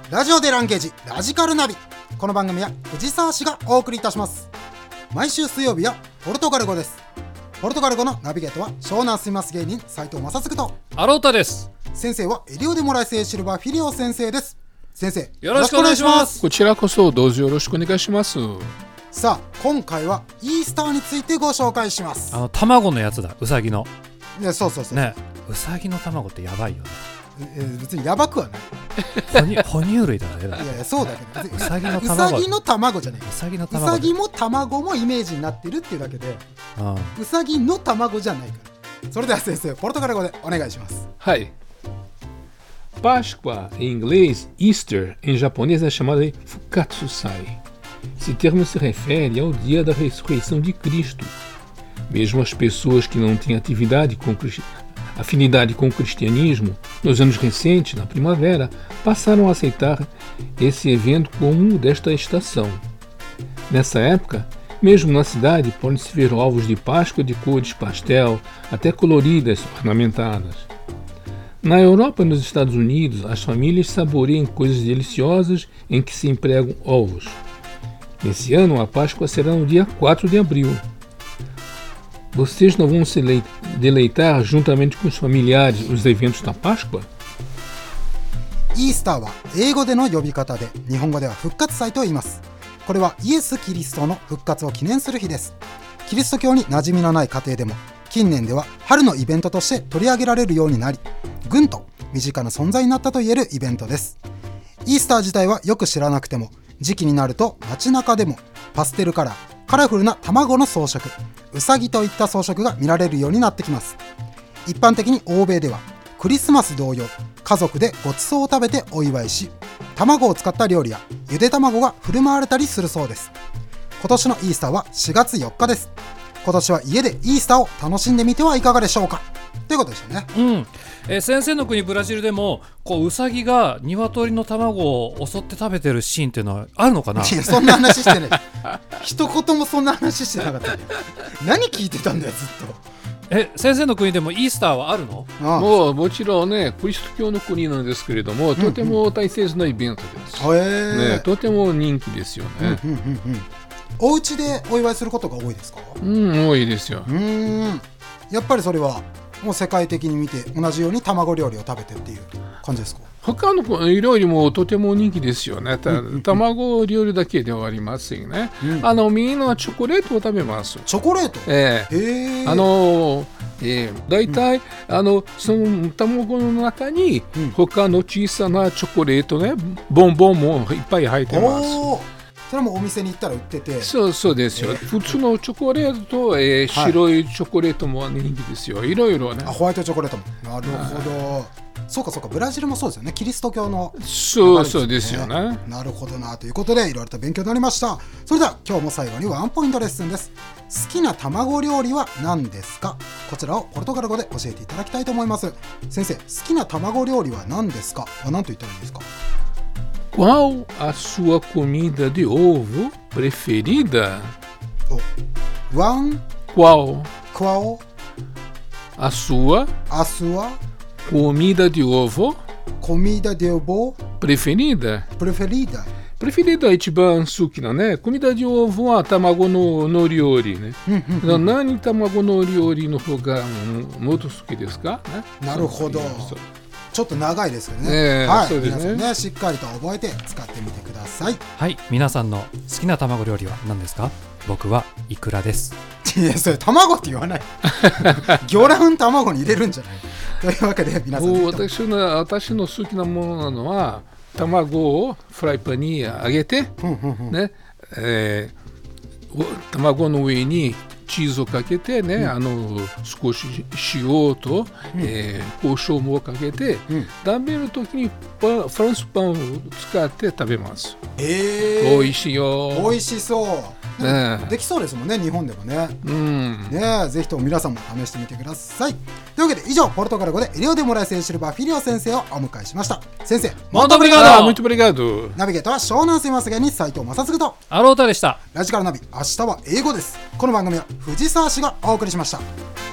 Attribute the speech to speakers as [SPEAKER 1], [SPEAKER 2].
[SPEAKER 1] ラジオでランゲージラジカルナビ。この番組は藤沢市がお送りいたします。毎週水曜日はポルトガル語です。ポルトガル語のナビゲートは湘南住みます芸人斉藤正嗣と
[SPEAKER 2] アロータです。
[SPEAKER 1] 先生はエリオデモライスエシルバーフィリオ先生です。先生
[SPEAKER 2] よろしくお願いします。
[SPEAKER 3] こちらこそどうぞよろしくお願いします。
[SPEAKER 1] さあ今回はイースターについてご紹介します。
[SPEAKER 2] 卵のやつだ、ウサギの
[SPEAKER 1] ね、そうそうそう
[SPEAKER 2] ね。ウサギの卵ってやばいよね。
[SPEAKER 1] 別にやばくはない
[SPEAKER 2] 哺乳類だね。
[SPEAKER 1] いやいやそうだけど
[SPEAKER 2] ウサギの
[SPEAKER 1] 卵じゃない。
[SPEAKER 2] ウサギの
[SPEAKER 1] ウ
[SPEAKER 2] 卵
[SPEAKER 1] サギも卵もイメージになってるっていうだけで、ウサギの卵じゃないから。それでは先生ポルトガル語でお願いします。
[SPEAKER 3] はい。Páscoa em inglês, Easter em japonês é chamada de Fukatsusai. Esse termo se refere ao dia da ressurreição de Cristo. Mesmo as pessoas que não têm afinidade com o cristianismo, nos anos recentes, na primavera, passaram a aceitar esse evento como desta estação. Nessa época, mesmo na cidade, podem-se ver ovos de Páscoa de cores pastel, até coloridas, ornamentadas. Na Europa e nos Estados Unidos, as famílias saboreiam coisas deliciosas em que se empregam ovos. Nesse ano, a Páscoa será no dia 4 de abril. Vocês não vão se deleitar juntamente com os familiares os eventos da Páscoa?
[SPEAKER 1] イースターは英語での呼び方で日本語では復活祭と言います。これはイエス・キリストの復活を記念する日です。キリスト教に馴染みのない家庭でも近年では春のイベントとして取り上げられるようになり、ぐんと身近な存在になったと言えるイベントです。イースター自体はよく知らなくても時期になると街中でもパステルカラー、カラフルな卵の装飾、ウサギといった装飾が見られるようになってきます。一般的に欧米ではクリスマス同様、家族でごちそうを食べてお祝いし、卵を使った料理やゆで卵が振る舞われたりするそうです。今年のイースターは4月4日です。今年は家でイースターを楽しんでみてはいかがでしょうかということでしたね。
[SPEAKER 2] 先生の国ブラジルでもウサギが鶏の卵を襲って食べてるシーンっていうのはあるのかな。
[SPEAKER 1] いやそんな話してない一言もそんな話してなかった何聞いてたんだよずっと。
[SPEAKER 2] 先生の国でもイースターはあるの？
[SPEAKER 3] もちろんね、キリスト教の国なんですけれども、とても大切なイベントです、ね、とても人気ですよね。
[SPEAKER 1] お家でお祝いすることが多いですか？
[SPEAKER 3] 多いですよ。
[SPEAKER 1] やっぱりそれはもう世界的に見て同じように卵料理を食べてっていう感じですか？
[SPEAKER 3] 他の料理もとても人気ですよね。卵料理だけではありませんね。みんなチョコレートを食べます。
[SPEAKER 1] チョコレート？
[SPEAKER 3] だいたいその卵の中に他の小さなチョコレートね、ボンボンもいっぱい入ってます。
[SPEAKER 1] それもお店に行ったら売ってて。
[SPEAKER 3] そうですよ。普通のチョコレートと、白いチョコレートも人気ですよ。いろいろね。
[SPEAKER 1] ホワイトチョコレートも。なるほど。そうかブラジルもそうですよね。キリスト教の、
[SPEAKER 3] そうですよね。な
[SPEAKER 1] るほどなということでいろいろと勉強になりました。それでは今日も最後にワンポイントレッスンです。好きな卵料理は何ですか？こちらをポルトガル語で教えていただきたいと思います。先生、好きな卵料理は何ですか？何と言ったらいいですか
[SPEAKER 3] ？Qual a sua comida de ovo preferida? Qual a sua comida de ovo preferida? Preferida は一番好きなね。comida de ovo は卵の料理ね。何卵の料理の方がもっと好きですか？
[SPEAKER 1] なるほど。ちょっと長いですけどね。そうですね。皆さんね、しっかりと覚えて使ってみてください。
[SPEAKER 2] はい、皆さんの好きな卵料理は何ですか？僕はイクラです。
[SPEAKER 1] いや、それ卵って言わない。魚卵卵に入れるんじゃない。というわけで皆さん、
[SPEAKER 3] 私の好きなものなのは卵をフライパンに揚げて、ね、卵の上にチーズをかけてね、少し塩と、胡椒もかけて、食べるときにフランスパンを使って食べます。美味しいよ。
[SPEAKER 1] 美味しそう。できそうですもんね、日本でもね。ぜひとも皆さんも試してみてください。というわけで以上、ポルトガル語でエリオデモライスエシルバーフィリオ先生をお迎えしました。先生、
[SPEAKER 2] モントブリガード。
[SPEAKER 3] muito obrigado。
[SPEAKER 1] ナビゲートは湘南すいます芸人斉藤正嗣と
[SPEAKER 2] アロータでした。
[SPEAKER 1] ラジカルナビ、明日は英語です。この番組は藤沢市がお送りしました。